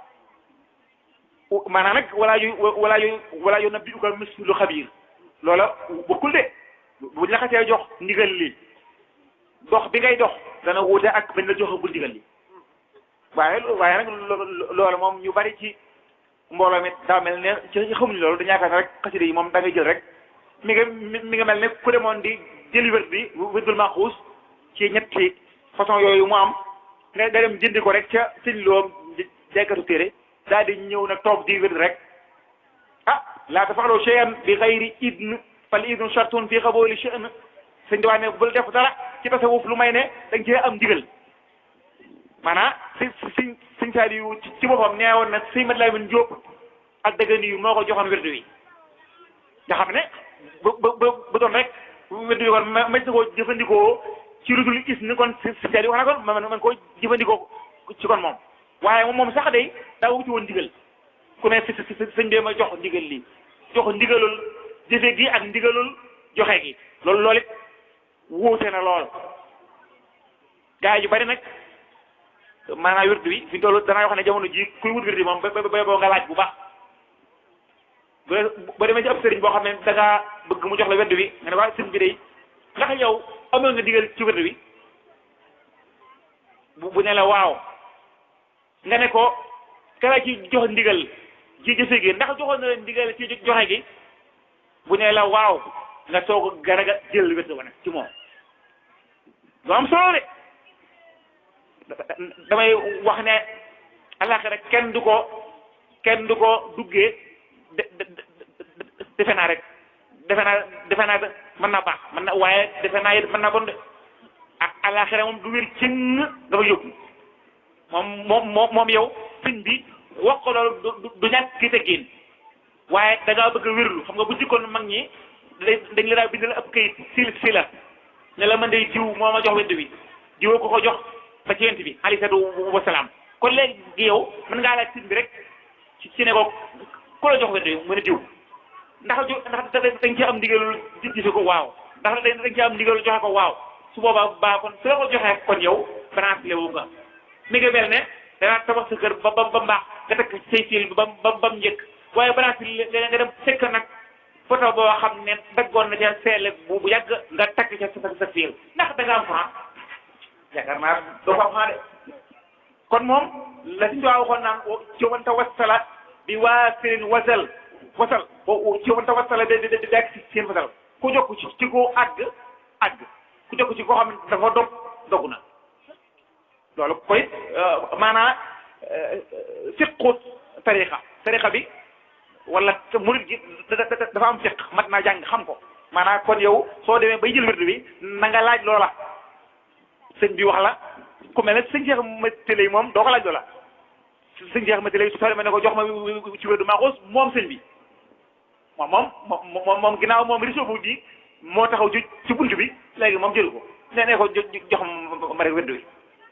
maanaam nag walaa yu walaa yu walaa yu nabbi uka mislu xabiir loola bokkul de buñ la xasee jox ndigal li dox bi ngay dox dana wuute ak bañ la jox bu ndigal li waaye waaye nag loolu moom ñu bari ci mbooloo mi daa mel ne ci xamuñu loolu dañu yaakaar ne rek xasida yi moom da ngay jël rek mi nga mi nga mel ne ku demoon di jëli wér bi wérdul maxuus ci ñetti façon yooyu mu am nga nga dem jëndi ko rek ca sëñ loom jaaykatu téere daal di ñëw nag toog di wér rek ah laa tafaloo shay'an bi xayri idn fal idnu shartun fi qabooli sha'n sëñ diwaan ne bul def dara ci tasawuf lu may ne dañ cee am ndigal maanaam si si sëñ saadi yu ci boppam neewoon na sëñ Mat Lamin Jóob ak dëggandi yu moo ko joxoon wérdu wi nga xam ne ba ba ba doon rek wérdu wi kon ma ma ko jëfandikoo ci lu dul gis ni kon sëñ saadi wax na kon ma man koo jëfandikoo ci kon moom waaye moom moom sax day daa wuti woon ndigal ku ne si si sëñ bee ma jox ndigal lii jox ndigalul jëfe gi ak ndigalul joxe gi loolu loolu it wuute na lool gaa yu bari nag maanaam wirdu wi fi toll danaa wax ne jamono ji kuy wut wirdu moom ba ba boo nga laaj bu baax ba demee ci ab sëriñ boo xam ne da ngaa bëgg mu jox la wirdu wi nga ne waa sëriñ bi day ndax yow amoon nga digal ci wirdu wi bu bu ne la waaw nga ne ko kala ci jox ndigal ci jëfe gi ndax joxoon na leen ndigal ci joxe gi bu ne la waaw nga soog a garaga jël wirdu wa nag ci moom lu am solo de damay wax ne alaxira kenn du ko kenn du ko duggee de defe naa rek defe naa defe naa mën naa baax mën na waaye defe naa it mën naa bon de ah alaxira moom du wér cëng dafa yóbbu moom moom moom yow sëñ bi wax ko loolu du ñàkk ki teggin waaye da ngaa bëgg a wérlu xam nga bu jikkoon mag ñi dañ la daa bindal ab kayit sil si la ne la mën day diw moo ma jox wedd bi diwoo ko ko jox ba ci yent bi alayhi salaatu wasalaam kon léegi yow mën ngaa laaj sëñ bi rek ci ci ne ko ku la jox wedd bi mu ne diw ndax jo ndax dañ ci am ndigalul jëfe ko waaw ndax dañ ci am ndigalul joxe ko waaw su boobaa baa kon su la ko joxee kon yow branche lewu nga mi nga mel ne danaa tabax sa kër ba ba ba mbaax nga takk say fil bi ba ba ba mu njëkk waaye branche bi léeg nga dem fekk nag photo boo xam ne daggoon na ca seele bu bu yàgg nga takk ca sa sa fil ndax da nga am franc yaakaar naa doo ko am franc de kon moom la si tuwaa waxoon naan ci wanta wasala bi waa seen wasal wasal ci wanta wasala da da da si seen wasal ku jokk ci ci ko àgg àgg ku jokk ci koo xam ne dafa dog dogu na loolu koy maanaam fiqu tariqa tariqa bi wala murid gi dafa am fiq mat naa jàng xam ko maanaam kon yow soo demee bay jël wirdu bi na nga laaj loola sëñ bi wax la ku mel ne sëñ Cheikh Matiley moom doo ko laaj loola sëñ Cheikh Matiley soo demee ne ko jox ma ci wirdu Maxuus moom sëñ bi moom moom moom moom ginnaaw moom riso bu di moo taxaw ci ci bunt bi léegi moom jël ko nee ne ko jox ma rek wirdu bi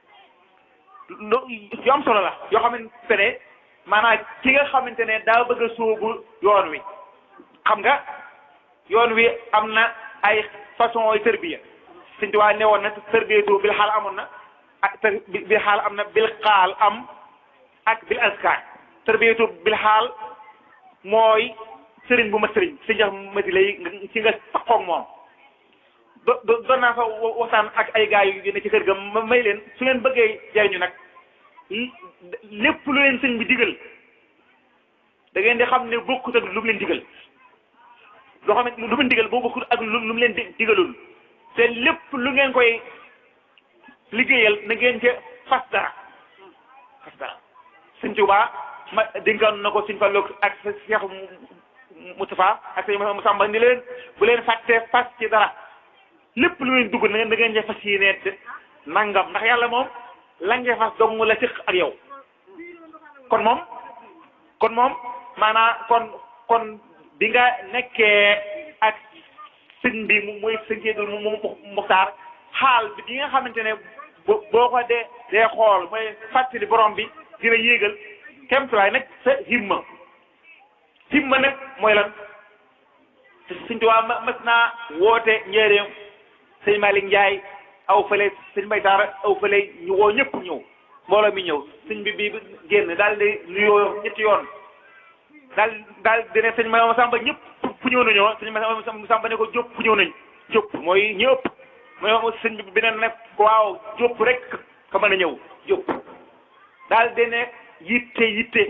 yu am solo la yoo xamante ne maanaam ki nga xamante ne daa bëgg a sóobu yoon wi xam nga yoon wi am na ay façon ay tërbiya suñ tuwaa ne woon na tërbiyatu bil xaal amoon na ak bil xaal am na bil xaal am ak bil askar tërbiyatu bil xaal mooy sëriñ bu ma sëriñ si jax mati lay ci nga saxoog moom do doon naa fa waxtaan ak ay gars yu ne ci kër ga may leen su ngeen bëggee jariñu nag lépp lu leen sëñ bi digal da ngeen di xam ne bokkut ak lu mu leen digal loo xam ne lu mu digal boo bokkut ak lu mu leen digalul te lépp lu ngeen koy liggéeyal na ngeen ca fas dara fas dara sëñ Tuubaa ma dénkaan na ko sëñ Fallu ak Cheikh Moustapha ak sëñ Moussa ni leen bu leen fàtte fas ci dara lépp lu leen dugg na ngeen da ngeen ca fas yéene nangam ndax yàlla moom la ngeen fas dong la siq ak yow kon moom kon moom maanaam kon kon bi nga nekkee ak sëñ bi muy sëñ Seydul mu Muxtaar xaal bi di nga xamante ne boo ko dee dee xool mooy fàttali borom bi dina yéegal kémtulaay nag sa himma himma nag mooy lan sëñ Tuubaa ma mas naa woote njëriñam sëñ Malick Ndiaye aw fële sëñ Mbay Saar aw fële ñu woo ñëpp ñëw mbooloo mi ñëw sëñ bi bii génn daal di nuyoo ñetti yoon daal daal di ne sëñ ma Samba ñëpp fu ñëw nañoo sëñ ma Samba ne ko Jóob fu ñëw nañ Jóob mooy ñëpp mooy sëñ bi beneen ne waaw Jóob rek ka mën a ñëw Jóob daal di ne yitte yitte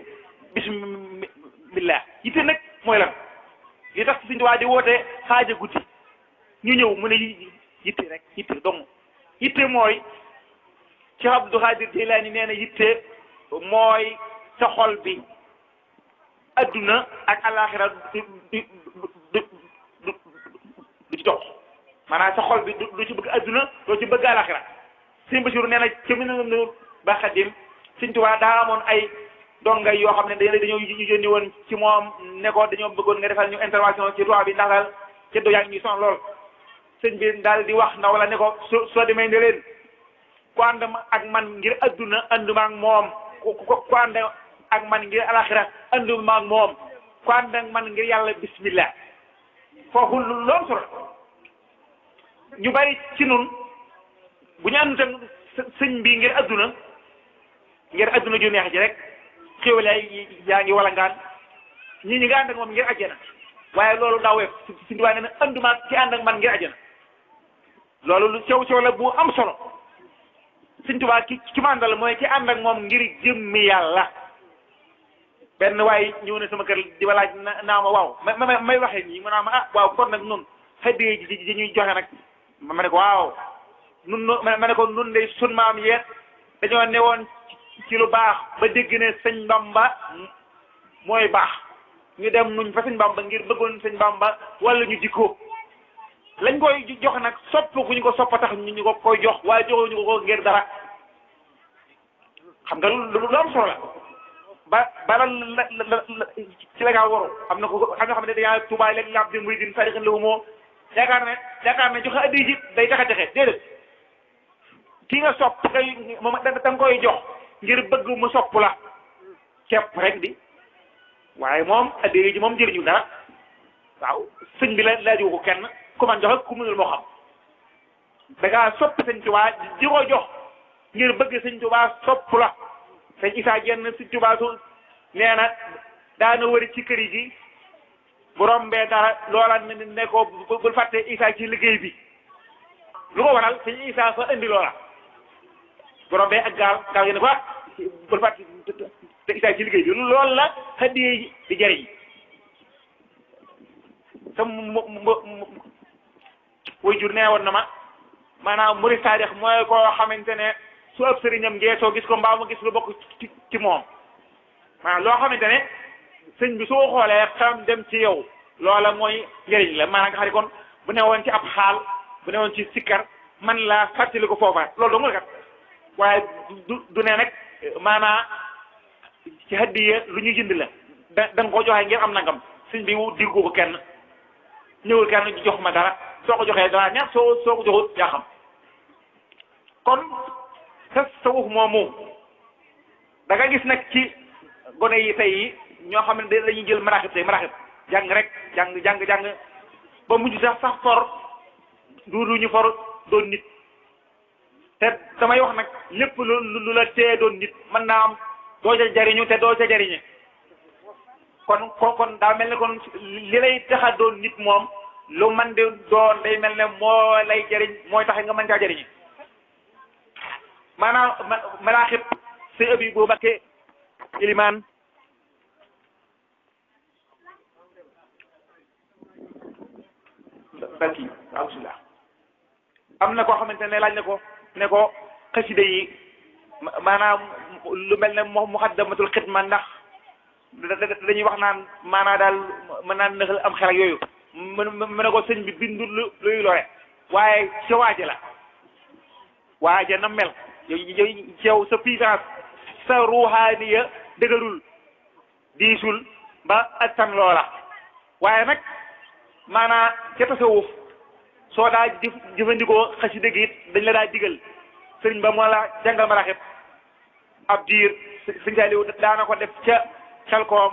bismillah yitte nag mooy lan li tax sëñ Tuubaa di woote xaaja guddi ñu ñëw mu ne yitte rek yitte dong yitte mooy Cheikh Abdou Khadir Jilani nee na yitte mooy sa xol bi adduna ak alaxira du du du du du ci dox maanaam sa xol bi du ci bëgg adduna doo ci bëgg alaxira sëñ Basiru nee na ci mi ne ba Xadim sëñ Tuubaa daa amoon ay dongay yoo xam ne dañoo yónni woon ci moom ne ko dañoo bëggoon nga defal ñu intervention ci loi bi ndax daal ceddo yaa ngi ñuy son lool sëñ bi daal di wax ndaw la ne ko soo soo demee ne leen ku ànd ak man ngir adduna anduma ak moom ku ku ànd ak man ngir alaxira anduma ak moom ku ànd ak man ngir yàlla bismillah foofu loolu solo ñu bari ci nun bu ñu ànd tam sëñ bi ngir adduna ngir adduna ju neex ji rek xéwale yaa ngi wala ngaan ñii ñi nga ànd ak moom ngir àjjana waaye loolu daa weef si diwaan ne na anduma ci ànd ak man ngir àjjana loolu lu sew sew la bu am solo Sëñ Tuubaa ki ki ma àndal mooy ki ànd ak moom ngir jëmmi yàlla benn waaye ñëw na sama kër di ma laaj naa ma waaw ma ma may waxee nii mu naa ma ah waaw kon nag nun xëddee ji ji ñuy joxe nag ma ne ko waaw nun ma ne ko nun de sun maam yeet dañoo newoon ci lu baax ba dégg ne sëñ Bamba mooy baax ñu dem nuñ fa sëñ Bamba ngir bëggoon sëñ Bamba wala ñu jikkoo lañ koy jox nag sopp ku ñu ko soppa tax ñu ñu ko koy jox waaye joxuñu ko ko ngir dara xam nga lu lu am solo la ba bala la la ci la ngaa waru am na ko xam nga xam ne dañaa tubaay léegi laab di muy din sarixin la moo yaakaar ne yaakaar ne joxe addi ji day tax a texe déedéet ki nga sopp ngay moom da nga koy jox ngir bëgg mu sopp la kepp rek di waaye moom addi ji moom jëriñu dara waaw sëñ bi la laaju ko kenn ku man jox ak ku mënul moo xam da ngaa sopp sëñ Tuubaa di ko jox ngir bëgg sëñ Tuubaa sopp la sëñ Isaa Jenn sëñ Tuubaa su nee na daana wëri ci kër yi gi bu rombee dara loola ne ko bul fàtte Isaa ci liggéey bi lu ko waral sëñ Isaa fa indi loola bu rombee ak gaal gaal gi ne ko ah bul fàtte te Isaa ci liggéey bi loolu la xëddee di jëriñ te mu mu way jur nee woon na ma maanaam murid saadix mooy koo xamante ne su ëpp sëriñam geesoo gis ko mbaa mu gis lu bokk ci ci moom maanaam loo xamante ne sëñ bi soo xoolee xam dem ci yow loola mooy njëriñ la maanaam nga xam ne kon bu ne woon ci ab xaal bu ne woon ci sikkar man laa fàttali ko foofa loolu dong la kat waaye du du ne nag maanaam ci hadiya lu ñuy jënd la da da nga ko joxe ngir am nangam sëñ bi diggu ko kenn ñëwul kenn jox ma dara soo ko joxee dara neex soo soo ko joxut yaa xam kon sa sa wuf moomu da nga gis nag ci gone yi tey yi ñoo xam ne dañuy jël maraxib tey maraxib jàng rek jàng jàng jàng ba mujj sax sax for du ñu for doon nit te damay wax nag lépp lu lu la tee doon nit mën naa am doo ca jariñu te doo ca jariñe kon kon kon daa mel ne kon li lay taxa doon nit moom lu man de doon day mel ne moo lay jariñ mooy taxe nga mën caa jariñe maanaam malaaxib si ëbi bu bakke ilimaan baki alhamdulilah am na koo xamante ne laaj na ko ne ko xasida yi maanaam lu mel ne mu muxaddamatul xidma ndax dañuy wax naan maanaa daal mën naan nëxal am xel ak yooyu mën mën ne ko sëñ bi bindul lu luy lore waaye ca waaja la waaja na mel yow yow sa puissance sa ruuxaaniya dëgërul diisul ba attan loola waaye nag maanaa ca tasawuf soo daa jëf jëfandikoo xasida gi it dañ la daa digal sëriñ ba moo la jàngal maraxib ab diir sëñ Saaliw daana ko def ca xel koom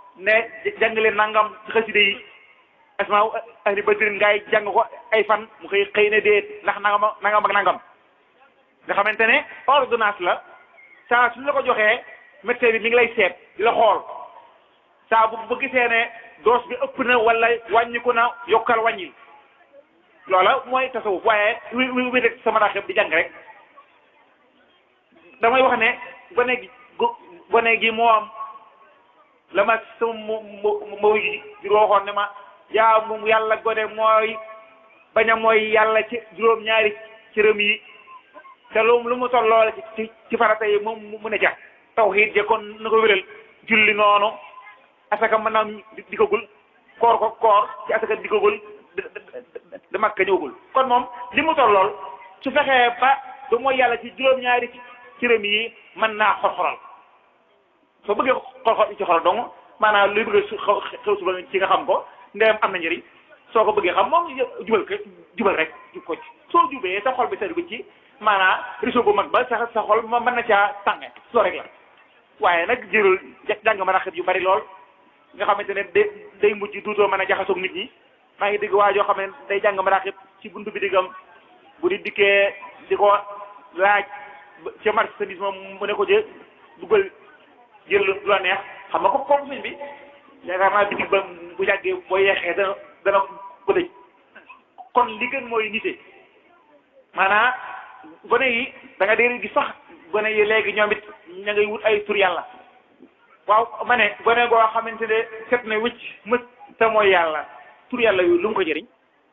ne jàng leen nangam ci xasida yi asmaa ahli badrin ngay jàng ko ay fan mu xëy xëy ne déet ndax nangam nangam ak nangam nga xamante ne ordonnance la saa suñu la ko joxee médecin bi mi ngi lay seet di la xool saa bu bu gisee ne dose bi ëpp na wala wàññiku na yokkal wàññil loola mooy tasawuf waaye wi wi wi rek sama daa xeb di jàng rek damay wax ne gone gi gone gi moo am la ma sama mo mo ji waxoon ne ma yaa mu yàlla gone mooy bañ a mooy yàlla ci juróom-ñaari cërëm yi te lu lu mu tolloo ci ci farata yi moom mu ne ca tawhiid je kon na ko wéral julli noonu asaka mën naa dikkagul koor ko koor ci asaka dikkagul da makka ñëwagul kon moom li mu tollool su fexee ba du mooy yàlla ci juróom-ñaari cërëm yi mën naa xor-xoral soo bëggee xor-xor ci xol donc maanaam luy bëgg xew xew suba ci nga xam ko ndeyam am na njëriñ soo ko bëggee xam moom jubal ko jubal rek jub ko ci soo jubee sa xol bi sedd ci maanaam réseau bu mag ba sa sa xol ma mën na caa tànge soo rek la waaye nag jërul jàng mën a xet yu bari lool nga xamante ne day day mujj duutoo mën a jaxasoog nit ñi maa ngi dégg waa joo xam ne day jàng mën a xet ci buntu bi diggam bu di dikkee di ko laaj ca marchandise moom mu ne ko jë duggal jël lu la neex xam nga ko kooku sëñ bi yaakaar naa bitig ba bu yàggee boo yeexee dana dana ko dëj kon li gën mooy nite maanaam gone yi da nga dee gis sax gone yi léegi ñoom it ña ngay wut ay tur yàlla waaw ma ne gone goo xamante ne set na wicc mës te mooy yàlla tur yàlla yu lu mu ko jëriñ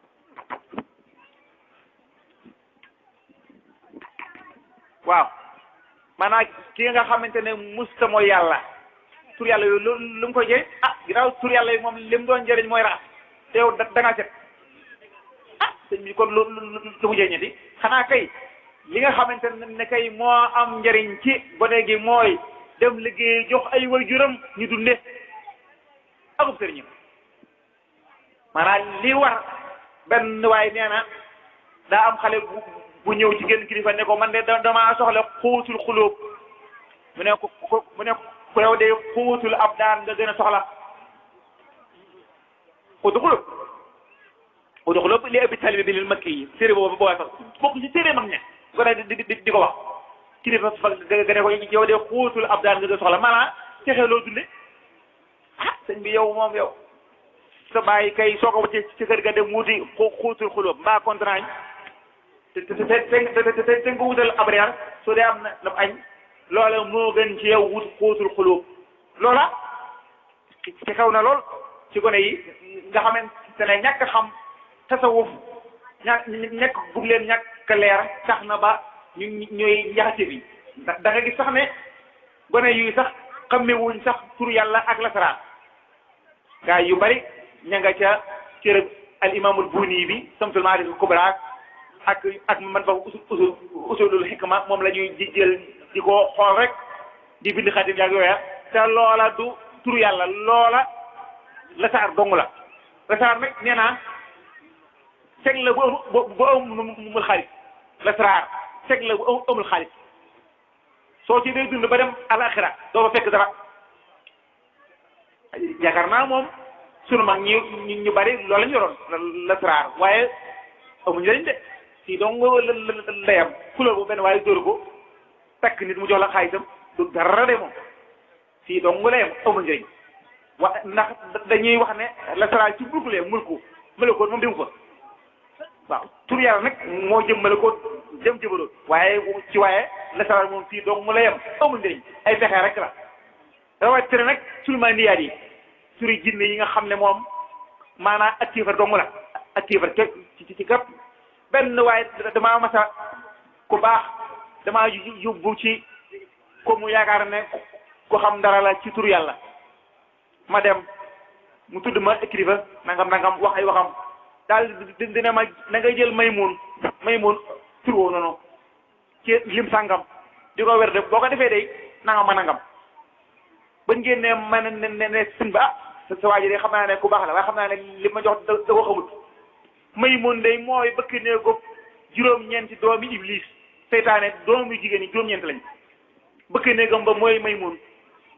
waaw maanaam ki nga xamante ne mës te mooy yàlla tur yàlla yu lu lu mu ko jëriñ ah ginnaaw tur yàlla yi moom li mu doon jëriñ mooy raxas te yow da nga set ah sëñ bi kon lu lu mu jëriñati xanaa kay li nga xamante ne kay moo am njëriñ ci gone gi mooy dem liggéey jox ay waajuram ñu dunde akub sëriñam maanaam li war benn waay nee na daa am xale bu bu ñëw ci genn kilifa ne ko man de damaa soxla xuutul xulóob mu ne ko mu ne ko yow de xuutul ab daan nga gën a soxla xuutul xulóob xuutul xulóob li ëppi talibi bi lil makki yi téere boobu boo sax bokk ci téere mag ña ko ne di di di ko wax kilifa fa gane ko yow de xuutul ab daan nga gën a soxla maanaam texee loo dunde ah sëñ bi yow moom yow sa bàyyi kay soo ko wacce ci kër ga dem wuti xuutul xulóob mbaa contrat te te te te te te nga wutal ab reer soo dee am na la añ loola moo gën ci yow wut xuutul xulóob loola ci xew na lool ci gone yi nga xamante ne ñàkk xam tasawuf ña ñàkk bugg leen ñàkk leer tax na ba ñu ñooy njaxase bi da da nga gis sax ne gone yu sax xammewuñ sax tur yàlla ak lasaraan gaa yu bari ña nga ca cërëb al imaamul buuni bi samsul maarif kubra ak ak man fa usul usulul hikma moom la ñuy jël di ko xool rek di bind xatim yaag yooya te loola du tur yàlla loola lasaar dong la lasaar nag nee naa seg la bu bu bu amul xaalis lasaar seg la bu amul xaalis soo ci day dund ba dem alaxira doo fa fekk dara yaakaar naa moom sunu mag ñi ñu bari loolu la ñu yoroon lasaar waaye amuñu njëriñ de si donc la yam couleur bu benn waaye dóor ko takk nit mu jox la xaalisam du dara de moom si donc la yam amul njëriñ wa ndax dañuy wax ne lasaraar ci mulkulee mulku malakoot moom demu fa waaw tur yàlla nag moo jëm malakoot jëm jëbaroot waaye ci waaye lasaraar moom fii donc mu la yam amul njëriñ ay pexe rek la rawatina nag sulma niyaat yi turi jinne yi nga xam ne moom maanaam ak kiifar dong la ak kiifar ke ci ci gàpp benn waaye damaa masa ku baax damaa yóbbu ci ko mu yaakaar ne ku xam dara la ci tur yàlla ma dem mu tudd ma écrivain nangam nangam wax ay waxam daal dina ma na ngay jël maymun maymun tur woo noonu ci lim sàngam di ko wér de boo ko defee day nangam ma nangam bañ ngeen ne ma ne ne ne sën ba ah sa waa ji de xam naa ne ku baax la waaye xam naa ne li ma jox da da ko xamut maymun day mooy bëkk nee ko juróom-ñeenti doomi iblis seytaane doomu jigéen ñi juróom-ñeent lañ bëkk néegam ba mooy maymun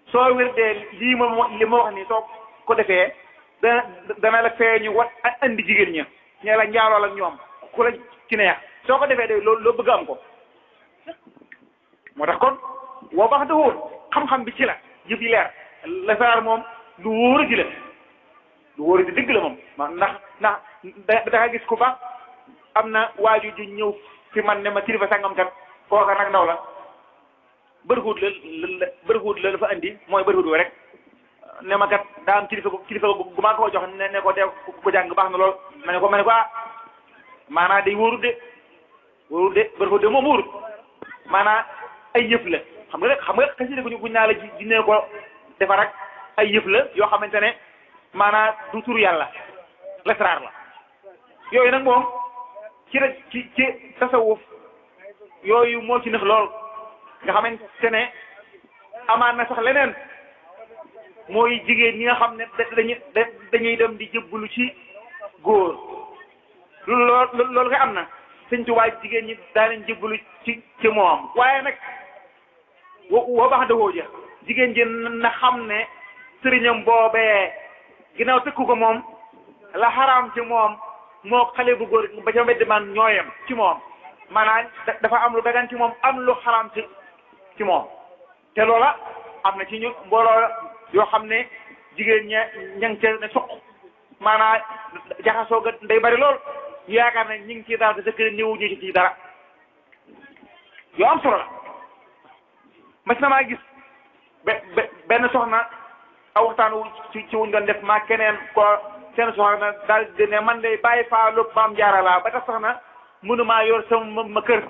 soo wérdee lii ma li ma wax nii soo ko defee dana dana la feeñu wat andi jigéen ña ñe la njaaloo ak ñoom ku la ci neex soo ko defee de loolu loo bëgg am ko moo tax kon woo baax da wóor xam-xam bi ci la jëf yi leer la saar moom lu wóor ji la lu wóor ji dëgg la moom ndax ndax da da gis ku baax am na waaju ju ñëw fi man ne ma kilifa sangam kat kooka nag ndaw la bërxuut la la bërxuut la dafa andi mooy bërxuut rek ne ma kat daa am kilifa kilifa gu maa ko jox ne ne ko dee ko jàng baax na lool ma ne ko ma ne ko ah maanaa day wóorut de wóorut de bërxuut de moom wóorut maanaa ay yëf la xam nga rek xam nga xasida guñu guñ naa la ji ne ko defar ak ay yëf la yoo xamante ne maanaa du turu yàlla lasraar la yooyu nag moom ci rek ci ci tasawuf yooyu moo ci nëx lool nga xamante ne amaan na sax leneen mooy jigéen ñi nga xam ne dañuy dañuy dem di jëbbalu ci góor loolu loolu nga am na sëñ Tuubaa jigéen ñi daanañ jëbbalu ci ci moom waaye nag wo woo baax dawoo ja jigéen ji na xam ne sëriñam boobee ginnaaw tëkku ko moom la xaraam ci moom moo xale bu góor ba ca mbedd man ñooyam ci moom maanaam dafa am lu dagan ci moom am lu xaraam ci ci moom te loola am na ci ñu mbooloo yoo xam ne jigéen ña ña ngi ca ne suq maanaam jaxasoo ga day bari lool ñu yaakaar ne ñu ngi ci dara te sa kër néew ñu ci dara yoo am solo la mas na maa gis be benn soxna aw waxtaan wu ci ci wuñ doon def maa keneen ko seen soxna daal di ne man de bàyyi faa lu maam jaara laa ba tax soxna mënumaa yor sama ma kër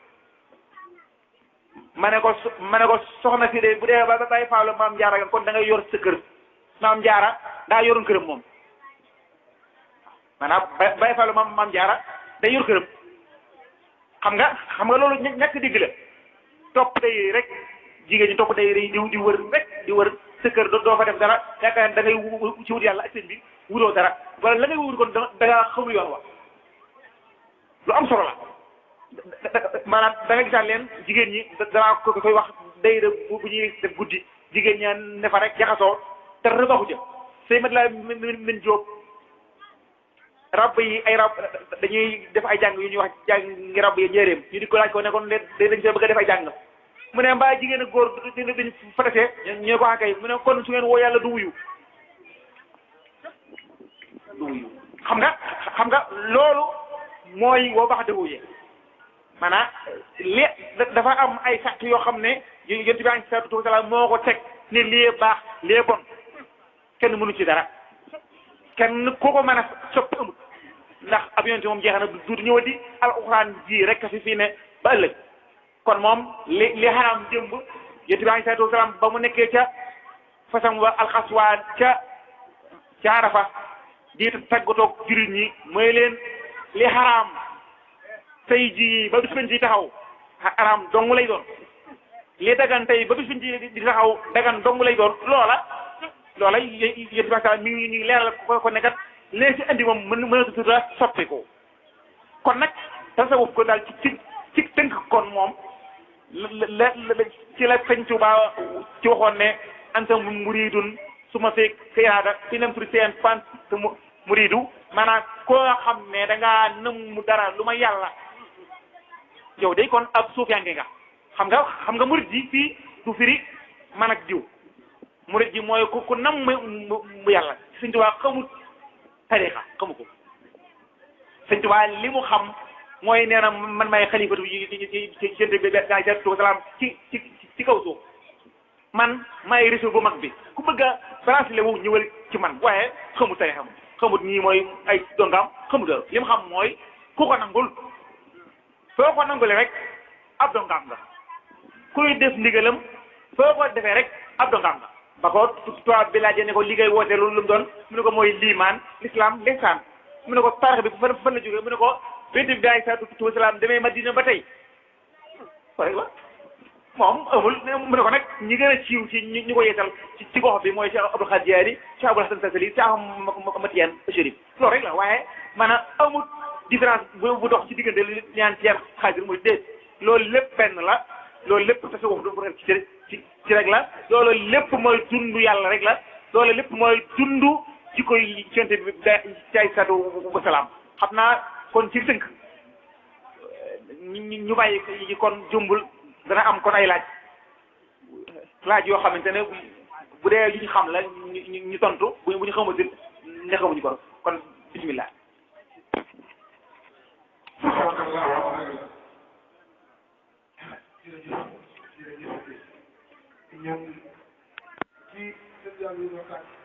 ma ne ko ma ne ko soxna si de bu dee ba bàyyi faa lu maam jaara kon da ngay yor sa kër maam jaara daa yoroon këram moom maanaam bàyyi faa lu maam maam jaara day yor këram xam nga xam nga loolu ñàkk digg la topp day rek jigéen ñi topp day di di wër rek di wër sa kër doo fa def dara yaakaar da ngay ci wut yàlla ak seen bi wuroo dara wala la ngay wut kon da nga xamul yoon wa lu am solo la maanaam da nga gisaan leen jigéen ñi danaa ko koy wax day de bu ñuy def guddi jigéen ña ne fa rek jaxasoo te rëbaxu ja say mat laa min min jóob rab yi ay rab dañuy def ay jàng yu ñuy wax jàng ngi rab yi njëreem ñu di ko laaj ko ne kon de dañ see bëgg a def ay jàng mu ne mbaa jigéen ak góor dañ fa desee ñu ne ko akay mu ne kon su ngeen woo yàlla du wuyu du wuyu xam nga xam nga loolu mooy woo baax dëgguye maanaam li dafa am ay sàrt yoo xam ne yonent bi alayhi salaatu wa salaam moo ko teg ne lii baax lii bon kenn mënu ci dara kenn ku ko mën a soppi amul ndax ab yonent moom jeex na du ñëwati alxuraan ji rek fi fii ne ba ëllëg kon moom li li xaraam jëmb yonent bi alayhi salaatu wa salaam ba mu nekkee ca fasam wa alxaswaan ca ca Arafa di tàggatoo jullit ñi mooy leen li xaraam tey jii ba bis bañ ci taxaw xaraam dong lay doon li dagan tey ba bis bañ ci di taxaw dagan dong lay doon loola loola yéen bi sallam mi ngi ñu leeral ko ko nekkat lee si andi moom mën mën a tuta soppi ko kon nag tasawuf ko daal ci ci ci tënk kon moom la la ci la Sëñ Tuubaa ci waxoon ne anta muridun su ma fee xiyaada fi nam turi seen fan muridu maanaam koo xam ne da ngaa nëmm dara lu ma yàlla yow day kon ab suufiyanke nga xam nga xam nga murid ji fii du firi man ak diw murid ji mooy ku ku nam mu yàlla Sëñ Tuubaa xamut tariqa xamu ko Sëñ Tuubaa li mu xam mooy nee na man may xalifatu yi ci ci ci bi gaa jatu salaam ci ci ci kaw suuf man may réseau bu mag bi ku bëgg a branché wu ñëwal ci man waaye xamut tariqa xam xamut ñii mooy ay dongam xamut li mu xam mooy ku ko nangul foo ko nangule rek ab dongam nga kuy def ndigalam foo ko defee rek ab dongam nga ba ko tubaab bi laajee ne ko liggéey woote lu mu doon mu ne ko mooy liimaan l'islam l'ihsaan mu ne ko tarix bi fan fan la jógee mu ne ko bint bi ay salaatu wa salaam demee Madina ba tey waaye wa moom amul mu ne ko nag ñi gën a siiw ci ñi ko yeesal ci ci gox bi mooy Cheikh Abdou Khadjiari Cheikh Abdou Hasan Sasali Cheikh Matiyaan Chérif loolu rek la waaye maanaam amul différence bu dox ci diggante li ñaan Cheikh Xaadir muy déet loolu lépp benn la loolu lépp tasawuf du ci ci ci rek la loolu lépp mooy dundu yàlla rek la loolu lépp mooy dundu ci koy cente bi da ci ay satu ba salaam xam naa kon ci tënk ñu bàyyi yi kon jumbul dana am kon ay laaj laaj yoo xamante ne bu dee yu ñu xam la ñu ñu tontu bu ñu xamatul ne xamuñu ko kon bismillah. ñoom ci seen yàlla yi